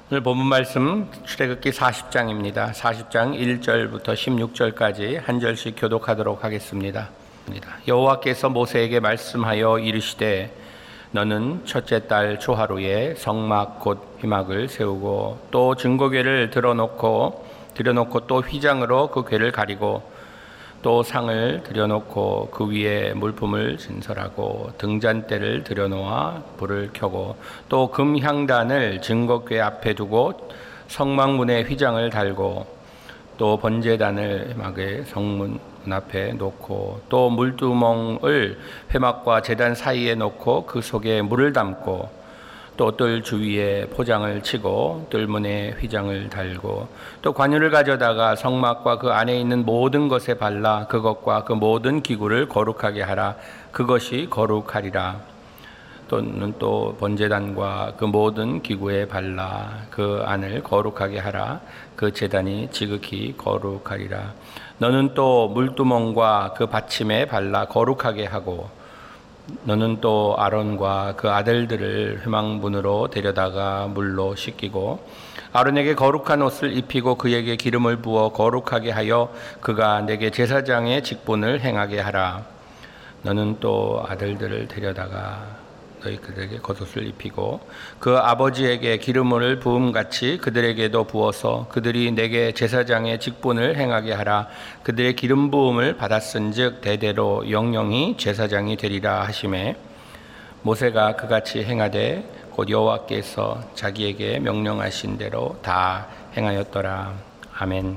오늘 본문 말씀 출애굽기 40장입니다. 40장 1절부터 16절까지 한 절씩 교독하도록 하겠습니다. 여호와께서 모세에게 말씀하여 이르시되 너는 첫째 달 초하루에 성막 곧 휘막을 세우고 또 증거궤를 들여놓고 또 휘장으로 그 궤를 가리고 또 상을 들여놓고 그 위에 물품을 진설하고 등잔대를 들여놓아 불을 켜고 또 금향단을 증거궤 앞에 두고 성막문에 휘장을 달고 또 번제단을 휘막의 성문 앞에 놓고 또 물두멍을 회막과 제단 사이에 놓고 그 속에 물을 담고 또 뜰 주위에 포장을 치고 뜰문에 휘장을 달고 또 관유를 가져다가 성막과 그 안에 있는 모든 것에 발라 그것과 그 모든 기구를 거룩하게 하라. 그것이 거룩하리라. 또는 또 번제단과 그 모든 기구에 발라 그 안을 거룩하게 하라. 그 제단이 지극히 거룩하리라. 너는 또 물두멍과 그 받침에 발라 거룩하게 하고 너는 또 아론과 그 아들들을 회막문으로 데려다가 물로 씻기고 아론에게 거룩한 옷을 입히고 그에게 기름을 부어 거룩하게 하여 그가 내게 제사장의 직분을 행하게 하라. 너는 또 아들들을 데려다가 너희 그들에게 겉옷을 입히고 그 아버지에게 기름을 부음같이 그들에게도 부어서 그들이 내게 제사장의 직분을 행하게 하라. 그들의 기름 부음을 받았은즉 대대로 영영이 제사장이 되리라 하시매 모세가 그같이 행하되 곧 여호와께서 자기에게 명령하신 대로 다 행하였더라. 아멘.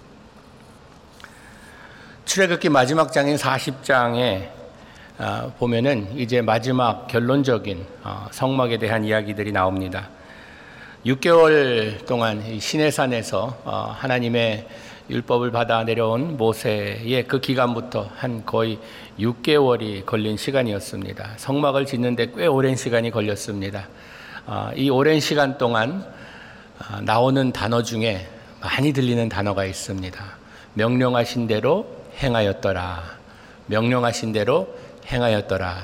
출애굽기 마지막 장인 40장에 보면은 이제 마지막 결론적인 성막에 대한 이야기들이 나옵니다. 6개월 동안 시내산에서 하나님의 율법을 받아 내려온 모세의 그 기간부터 한 거의 6개월이 걸린 시간이었습니다. 성막을 짓는데 꽤 오랜 시간이 걸렸습니다. 이 오랜 시간 동안 나오는 단어 중에 많이 들리는 단어가 있습니다. 명령하신 대로 행하였더라. 명령하신 대로 행하였더라.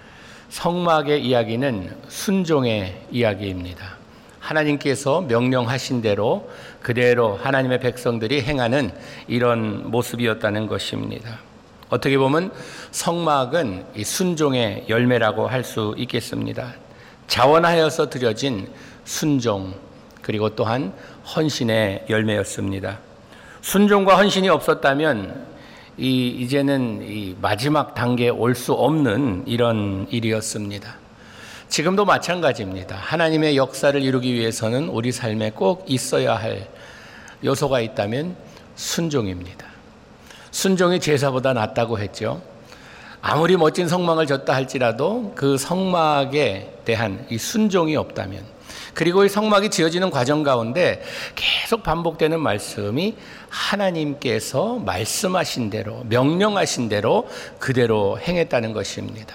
성막의 이야기는 순종의 이야기입니다. 하나님께서 명령하신 대로 그대로 하나님의 백성들이 행하는 이런 모습이었다는 것입니다. 어떻게 보면 성막은 이 순종의 열매라고 할 수 있겠습니다. 자원하여서 드려진 순종 그리고 또한 헌신의 열매였습니다. 순종과 헌신이 없었다면 이제는 이 마지막 단계에 올 수 없는 이런 일이었습니다. 지금도 마찬가지입니다. 하나님의 역사를 이루기 위해서는 우리 삶에 꼭 있어야 할 요소가 있다면 순종입니다. 순종이 제사보다 낫다고 했죠. 아무리 멋진 성막을 졌다 할지라도 그 성막에 대한 이 순종이 없다면 그리고 이 성막이 지어지는 과정 가운데 계속 반복되는 말씀이 하나님께서 말씀하신 대로 명령하신 대로 그대로 행했다는 것입니다.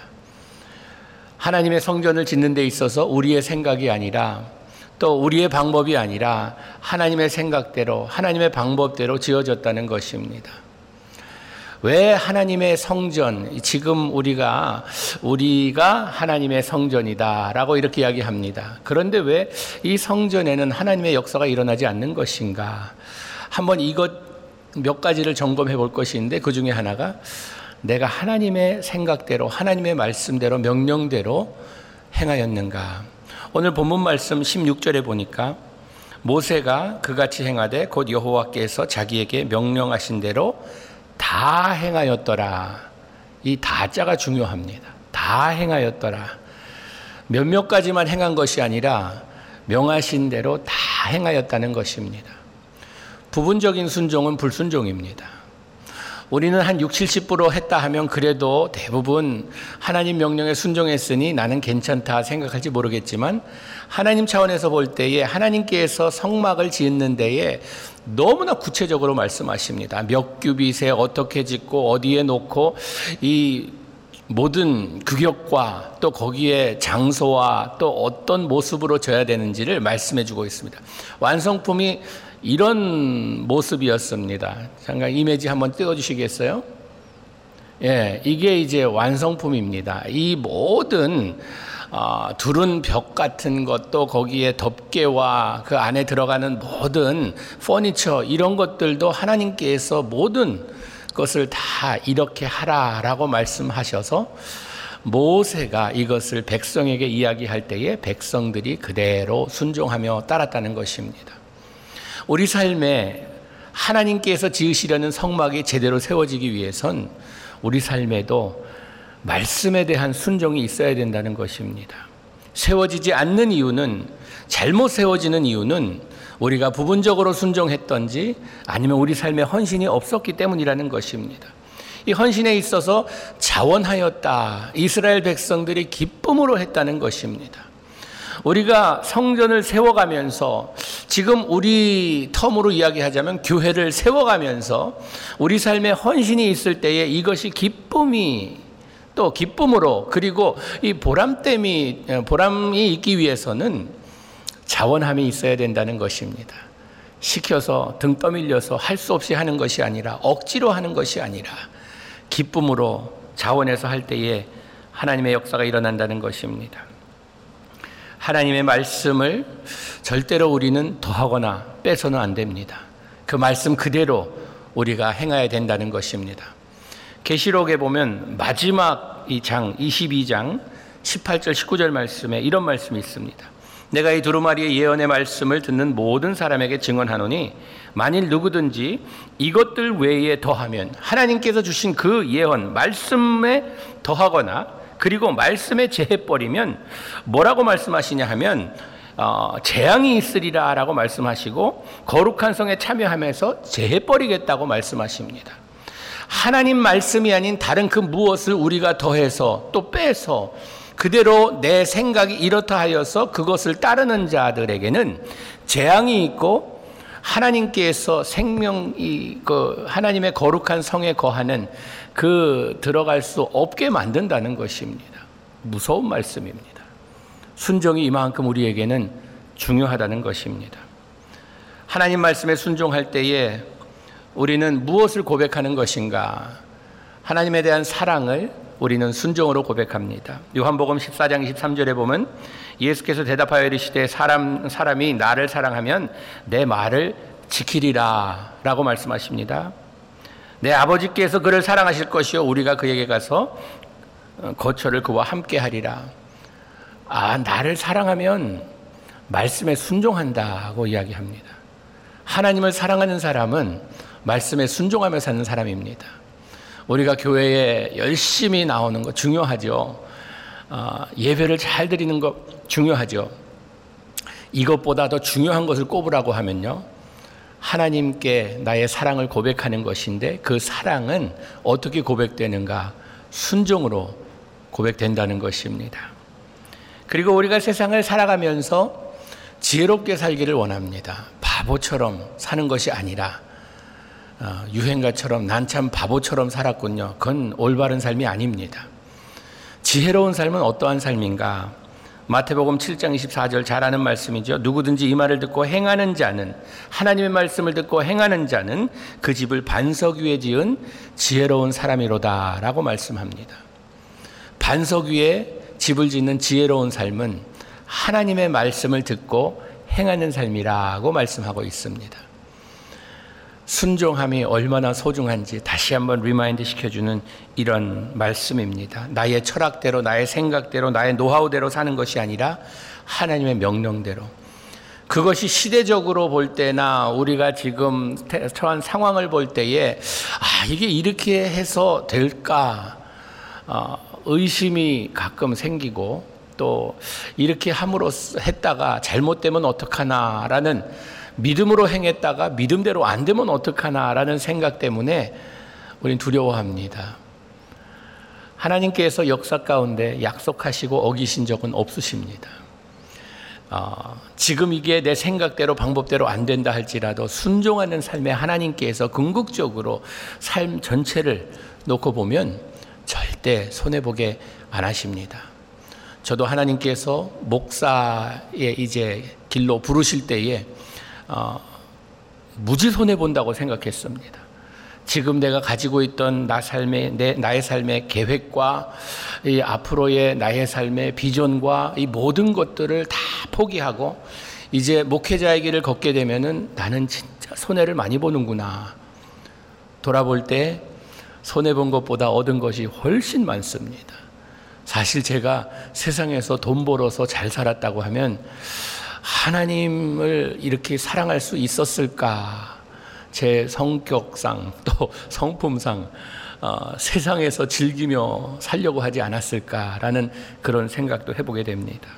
하나님의 성전을 짓는 데 있어서 우리의 생각이 아니라 또 우리의 방법이 아니라 하나님의 생각대로 하나님의 방법대로 지어졌다는 것입니다. 왜 하나님의 성전, 지금 우리가 하나님의 성전이다라고 이렇게 이야기합니다. 그런데 왜 이 성전에는 하나님의 역사가 일어나지 않는 것인가? 한번 이것 몇 가지를 점검해 볼 것인데 그 중에 하나가 내가 하나님의 생각대로 하나님의 말씀대로 명령대로 행하였는가? 오늘 본문 말씀 16절에 보니까 모세가 그같이 행하되 곧 여호와께서 자기에게 명령하신 대로 다 행하였더라. 이 다자가 중요합니다. 다 행하였더라. 몇몇 가지만 행한 것이 아니라 명하신 대로 다 행하였다는 것입니다. 부분적인 순종은 불순종입니다. 우리는 한 60-70% 했다 하면 그래도 대부분 하나님 명령에 순종했으니 나는 괜찮다 생각할지 모르겠지만 하나님 차원에서 볼 때에 하나님께서 성막을 짓는 데에 너무나 구체적으로 말씀하십니다. 몇 규빗에 어떻게 짓고 어디에 놓고 이 모든 규격과 또 거기에 장소와 또 어떤 모습으로 져야 되는지를 말씀해 주고 있습니다. 완성품이 이런 모습이었습니다. 잠깐 이미지 한번 띄워주시겠어요? 예, 이게 이제 완성품입니다. 이 모든 두른 벽 같은 것도 거기에 덮개와 그 안에 들어가는 모든 퍼니처 이런 것들도 하나님께서 모든 것을 다 이렇게 하라라고 말씀하셔서 모세가 이것을 백성에게 이야기할 때에 백성들이 그대로 순종하며 따랐다는 것입니다. 우리 삶에 하나님께서 지으시려는 성막이 제대로 세워지기 위해선 우리 삶에도 말씀에 대한 순종이 있어야 된다는 것입니다. 세워지지 않는 이유는, 잘못 세워지는 이유는 우리가 부분적으로 순종했던지 아니면 우리 삶에 헌신이 없었기 때문이라는 것입니다. 이 헌신에 있어서 자원하였다. 이스라엘 백성들이 기쁨으로 했다는 것입니다. 우리가 성전을 세워가면서, 지금 우리 텀으로 이야기하자면 교회를 세워가면서 우리 삶에 헌신이 있을 때에 이것이 기쁨이, 또 기쁨으로, 그리고 이 보람이 있기 위해서는 자원함이 있어야 된다는 것입니다. 시켜서 등 떠밀려서 할 수 없이 하는 것이 아니라, 억지로 하는 것이 아니라 기쁨으로 자원해서 할 때에 하나님의 역사가 일어난다는 것입니다. 하나님의 말씀을 절대로 우리는 더하거나 빼서는 안 됩니다. 그 말씀 그대로 우리가 행해야 된다는 것입니다. 계시록에 보면 마지막 이 장 22장 18절 19절 말씀에 이런 말씀이 있습니다. 내가 이 두루마리의 예언의 말씀을 듣는 모든 사람에게 증언하노니 만일 누구든지 이것들 외에 더하면, 하나님께서 주신 그 예언 말씀에 더하거나 그리고 말씀에 제해버리면 뭐라고 말씀하시냐 하면 재앙이 있으리라 라고 말씀하시고 거룩한 성에 참여하면서 제해버리겠다고 말씀하십니다. 하나님 말씀이 아닌 다른 그 무엇을 우리가 더해서 또 빼서 그대로 내 생각이 이렇다 하여서 그것을 따르는 자들에게는 재앙이 있고, 하나님께서 하나님의 거룩한 성에 거하는 그 들어갈 수 없게 만든다는 것입니다. 무서운 말씀입니다. 순종이 이만큼 우리에게는 중요하다는 것입니다. 하나님 말씀에 순종할 때에 우리는 무엇을 고백하는 것인가? 하나님에 대한 사랑을 우리는 순종으로 고백합니다. 요한복음 14장 23절에 보면 예수께서 대답하여 이르시되 사람이 나를 사랑하면 내 말을 지키리라 라고 말씀하십니다. 내 아버지께서 그를 사랑하실 것이요 우리가 그에게 가서 거처를 그와 함께 하리라. 나를 사랑하면 말씀에 순종한다고 이야기합니다. 하나님을 사랑하는 사람은 말씀에 순종하며 사는 사람입니다. 우리가 교회에 열심히 나오는 거 중요하죠. 예배를 잘 드리는 거 중요하죠. 이것보다 더 중요한 것을 꼽으라고 하면요, 하나님께 나의 사랑을 고백하는 것인데, 그 사랑은 어떻게 고백되는가? 순종으로 고백된다는 것입니다. 그리고 우리가 세상을 살아가면서 지혜롭게 살기를 원합니다. 바보처럼 사는 것이 아니라 유행가처럼 난 참 바보처럼 살았군요. 그건 올바른 삶이 아닙니다. 지혜로운 삶은 어떠한 삶인가? 마태복음 7장 24절 잘 아는 말씀이죠. 누구든지 이 말을 듣고 행하는 자는, 하나님의 말씀을 듣고 행하는 자는 그 집을 반석 위에 지은 지혜로운 사람이로다 라고 말씀합니다. 반석 위에 집을 짓는 지혜로운 삶은 하나님의 말씀을 듣고 행하는 삶이라고 말씀하고 있습니다. 순종함이 얼마나 소중한지 다시 한번 리마인드 시켜주는 이런 말씀입니다. 나의 철학대로, 나의 생각대로, 나의 노하우대로 사는 것이 아니라 하나님의 명령대로. 그것이 시대적으로 볼 때나 우리가 지금 처한 상황을 볼 때에 이게 이렇게 해서 될까 의심이 가끔 생기고, 또 이렇게 함으로써 했다가 잘못되면 어떡하나라는, 믿음으로 행했다가 믿음대로 안 되면 어떡하나라는 생각 때문에 우리는 두려워합니다. 하나님께서 역사 가운데 약속하시고 어기신 적은 없으십니다. 지금 이게 내 생각대로 방법대로 안 된다 할지라도 순종하는 삶에 하나님께서 궁극적으로 삶 전체를 놓고 보면 절대 손해보게 안 하십니다. 저도 하나님께서 목사의 이제 길로 부르실 때에 무지 손해본다고 생각했습니다. 지금 내가 가지고 있던 나의 삶의 계획과 이 앞으로의 나의 삶의 비전과 이 모든 것들을 다 포기하고 이제 목회자의 길을 걷게 되면은 나는 진짜 손해를 많이 보는구나. 돌아볼 때 손해본 것보다 얻은 것이 훨씬 많습니다. 사실 제가 세상에서 돈 벌어서 잘 살았다고 하면 하나님을 이렇게 사랑할 수 있었을까? 제 성격상 또 성품상 세상에서 즐기며 살려고 하지 않았을까라는 그런 생각도 해보게 됩니다.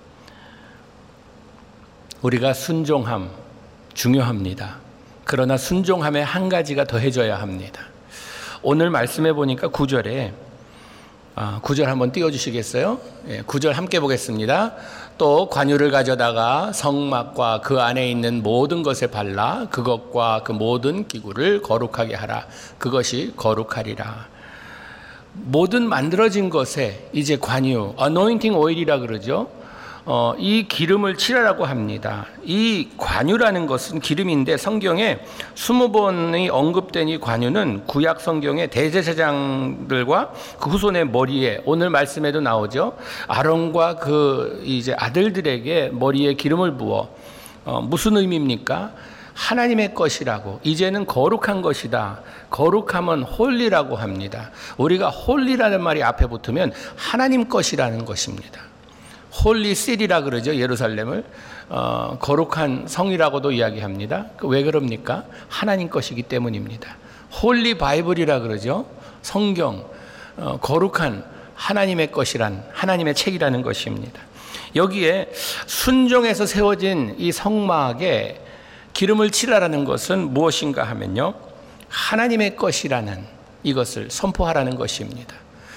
우리가 순종함 중요합니다. 그러나 순종함에 한 가지가 더해져야 합니다. 오늘 말씀해 보니까 9절에 9절 한번 띄워주시겠어요? 9절 함께 보겠습니다. 또 관유를 가져다가 성막과 그 안에 있는 모든 것에 발라 그것과 그 모든 기구를 거룩하게 하라. 그것이 거룩하리라. 모든 만들어진 것에 이제 관유, anointing oil이라 그러죠. 이 기름을 칠하라고 합니다. 이 관유라는 것은 기름인데 성경에 20번이 언급된 이 관유는 구약 성경의 대제사장들과 그 후손의 머리에, 오늘 말씀에도 나오죠. 아론과 그 이제 아들들에게 머리에 기름을 부어 무슨 의미입니까? 하나님의 것이라고, 이제는 거룩한 것이다. 거룩함은 홀리라고 합니다. 우리가 홀리라는 말이 앞에 붙으면 하나님 것이라는 것입니다. 홀리 시티라 그러죠. 예루살렘을 거룩한 성이라고도 이야기합니다. 왜 그럽니까? 하나님 것이기 때문입니다. 홀리 바이블이라 그러죠. 성경, 거룩한 하나님의 것이란, 하나님의 책이라는 것입니다. 여기에 순종해서 세워진 이 성막에 기름을 칠하라는 것은 무엇인가 하면요, 하나님의 것이라는 이것을 선포하라는 것입니다.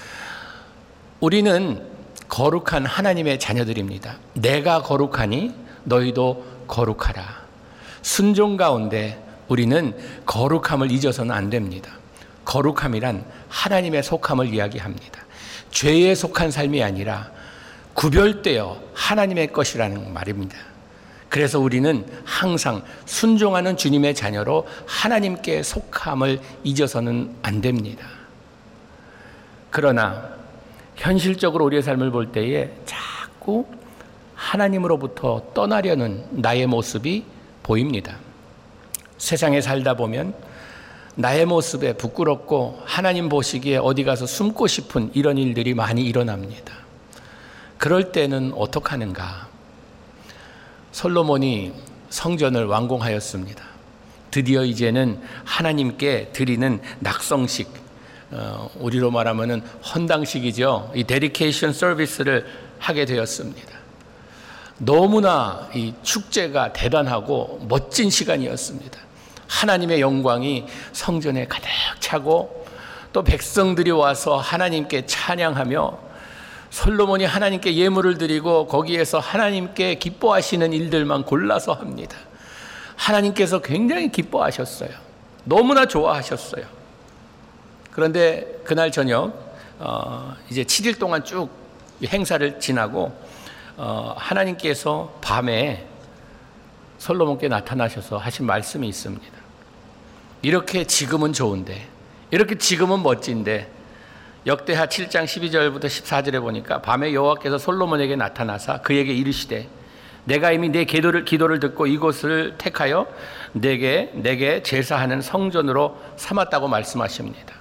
우리는 거룩한 하나님의 자녀들입니다. 내가 거룩하니 너희도 거룩하라. 순종 가운데 우리는 거룩함을 잊어서는 안 됩니다. 거룩함이란 하나님의 속함을 이야기합니다. 죄에 속한 삶이 아니라 구별되어 하나님의 것이라는 말입니다. 그래서 우리는 항상 순종하는 주님의 자녀로 하나님께 속함을 잊어서는 안 됩니다. 그러나 현실적으로 우리의 삶을 볼 때에 자꾸 하나님으로부터 떠나려는 나의 모습이 보입니다. 세상에 살다 보면 나의 모습에 부끄럽고 하나님 보시기에 어디 가서 숨고 싶은 이런 일들이 많이 일어납니다. 그럴 때는 어떡하는가? 솔로몬이 성전을 완공하였습니다. 드디어 이제는 하나님께 드리는 낙성식, 우리로 말하면은 헌당식이죠. 이 데디케이션 서비스를 하게 되었습니다. 너무나 이 축제가 대단하고 멋진 시간이었습니다. 하나님의 영광이 성전에 가득 차고 또 백성들이 와서 하나님께 찬양하며 솔로몬이 하나님께 예물을 드리고 거기에서 하나님께 기뻐하시는 일들만 골라서 합니다. 하나님께서 굉장히 기뻐하셨어요. 너무나 좋아하셨어요. 그런데 그날 저녁 이제 7일 동안 쭉 행사를 지나고 하나님께서 밤에 솔로몬께 나타나셔서 하신 말씀이 있습니다. 이렇게 지금은 좋은데, 이렇게 지금은 멋진데, 역대하 7장 12절부터 14절에 보니까 밤에 여호와께서 솔로몬에게 나타나사 그에게 이르시되 내가 이미 내 기도를 듣고 이곳을 택하여 내게 제사하는 성전으로 삼았다고 말씀하십니다.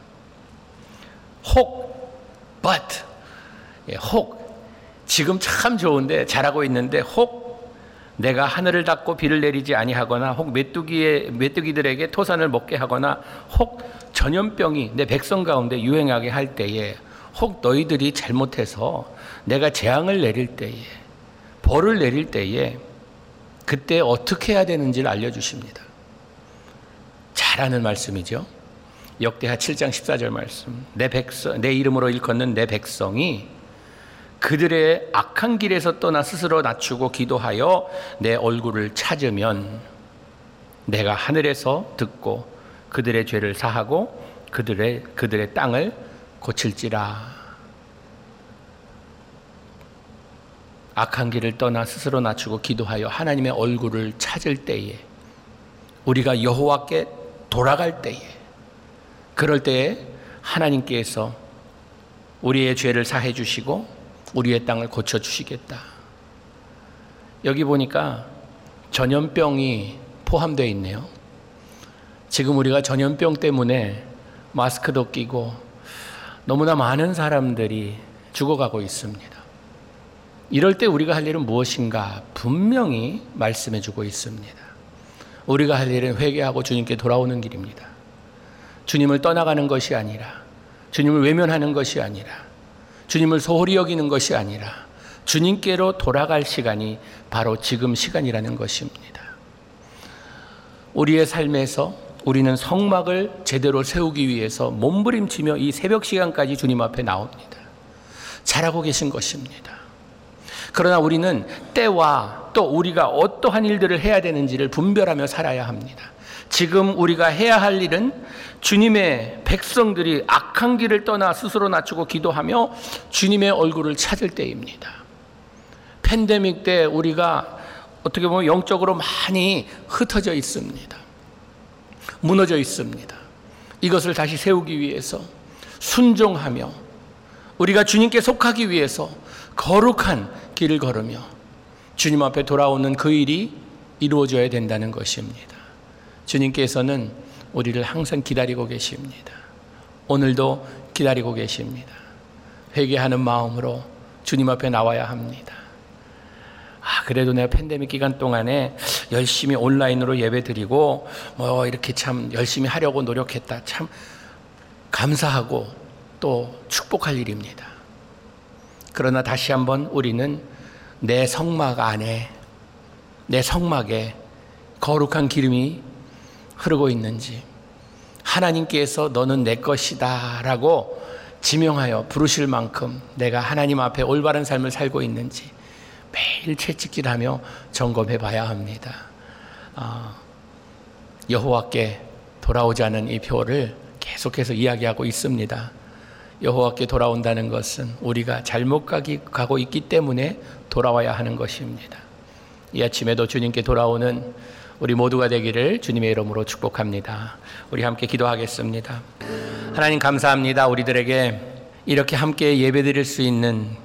지금 참 좋은데 잘하고 있는데 내가 하늘을 닫고 비를 내리지 아니하거나 혹 메뚜기들에게 토산을 먹게 하거나 혹 전염병이 내 백성 가운데 유행하게 할 때에 혹 너희들이 잘못해서 내가 재앙을 내릴 때에 벌을 내릴 때에 그때 어떻게 해야 되는지를 알려주십니다. 잘하는 말씀이죠. 역대하 7장 14절 말씀. 내 이름으로 일컫는 내 백성이 그들의 악한 길에서 떠나 스스로 낮추고 기도하여 내 얼굴을 찾으면 내가 하늘에서 듣고 그들의 죄를 사하고 그들의 땅을 고칠지라. 악한 길을 떠나 스스로 낮추고 기도하여 하나님의 얼굴을 찾을 때에, 우리가 여호와께 돌아갈 때에 그럴 때에 하나님께서 우리의 죄를 사해 주시고 우리의 땅을 고쳐 주시겠다. 여기 보니까 전염병이 포함되어 있네요. 지금 우리가 전염병 때문에 마스크도 끼고 너무나 많은 사람들이 죽어가고 있습니다. 이럴 때 우리가 할 일은 무엇인가 분명히 말씀해 주고 있습니다. 우리가 할 일은 회개하고 주님께 돌아오는 길입니다. 주님을 떠나가는 것이 아니라, 주님을 외면하는 것이 아니라, 주님을 소홀히 여기는 것이 아니라 주님께로 돌아갈 시간이 바로 지금 시간이라는 것입니다. 우리의 삶에서 우리는 성막을 제대로 세우기 위해서 몸부림치며 이 새벽 시간까지 주님 앞에 나옵니다. 잘하고 계신 것입니다. 그러나 우리는 때와 또 우리가 어떠한 일들을 해야 되는지를 분별하며 살아야 합니다. 지금 우리가 해야 할 일은 주님의 백성들이 악한 길을 떠나 스스로 낮추고 기도하며 주님의 얼굴을 찾을 때입니다. 팬데믹 때 우리가 어떻게 보면 영적으로 많이 흩어져 있습니다. 무너져 있습니다. 이것을 다시 세우기 위해서 순종하며 우리가 주님께 속하기 위해서 거룩한 길을 걸으며 주님 앞에 돌아오는 그 일이 이루어져야 된다는 것입니다. 주님께서는 우리를 항상 기다리고 계십니다. 오늘도 기다리고 계십니다. 회개하는 마음으로 주님 앞에 나와야 합니다. 그래도 내가 팬데믹 기간 동안에 열심히 온라인으로 예배드리고 이렇게 참 열심히 하려고 노력했다. 참 감사하고 또 축복할 일입니다. 그러나 다시 한번 우리는 내 성막 안에, 내 성막에 거룩한 기름이 흐르고 있는지, 하나님께서 너는 내 것이다 라고 지명하여 부르실 만큼 내가 하나님 앞에 올바른 삶을 살고 있는지 매일 채찍질하며 점검해 봐야 합니다. 여호와께 돌아오자는 이 표를 계속해서 이야기하고 있습니다. 여호와께 돌아온다는 것은 우리가 잘못 가고 있기 때문에 돌아와야 하는 것입니다. 이 아침에도 주님께 돌아오는 우리 모두가 되기를 주님의 이름으로 축복합니다. 우리 함께 기도하겠습니다. 하나님 감사합니다. 우리들에게 이렇게 함께 예배드릴 수 있는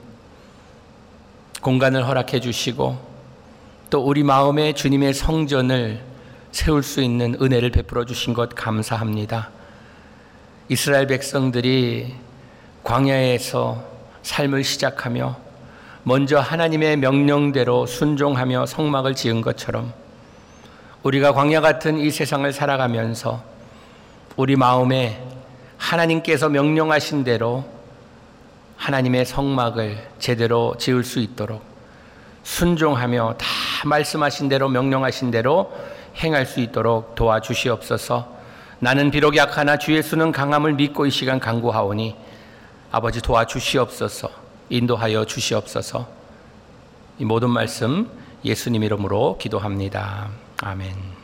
공간을 허락해 주시고 또 우리 마음에 주님의 성전을 세울 수 있는 은혜를 베풀어 주신 것 감사합니다. 이스라엘 백성들이 광야에서 삶을 시작하며 먼저 하나님의 명령대로 순종하며 성막을 지은 것처럼 우리가 광야 같은 이 세상을 살아가면서 우리 마음에 하나님께서 명령하신 대로 하나님의 성막을 제대로 지을 수 있도록 순종하며 다 말씀하신 대로 명령하신 대로 행할 수 있도록 도와주시옵소서. 나는 비록 약하나 주 예수는 강함을 믿고 이 시간 간구하오니 아버지 도와주시옵소서. 인도하여 주시옵소서. 이 모든 말씀 예수님 이름으로 기도합니다. 아멘.